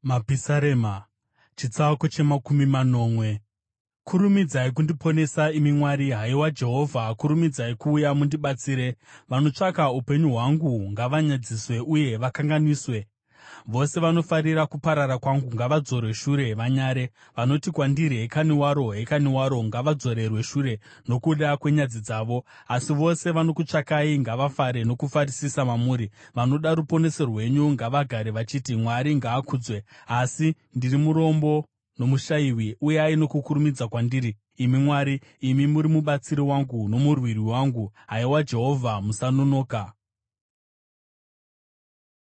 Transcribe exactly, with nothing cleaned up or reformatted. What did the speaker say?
Mapisarema. Chitsauko chemakumi manomwe. Kurumidzai kundiponesa, imi Mwari. Haiwa Jehovha, kurumidzai kuuya mundibatsire. Vanotsvaka upenyu hwangu ngavanyadziswe uye vakanganiswe. Vose vanofarira kuparara kwangu ngavadzorwe shure vanyare. Vanoti kwandiri, “Hekani waro! Hekani waro!” ngavadzorerwe shure nokuda kwenyadzi dzavo. Asi vose vanokutsvakai ngavafare nokufarisisa mamuri. Vanoda ruponeso rwenyu ngavagare vachiti, “Mwari ngaakudzwe.” Asi ndiri murombo nomushayiwi; uyai nokukurumidza kwandiri, imi Mwari. Imi muri mubatsiri wangu nomurwiri wangu; haiwa Jehovha, musanonoka.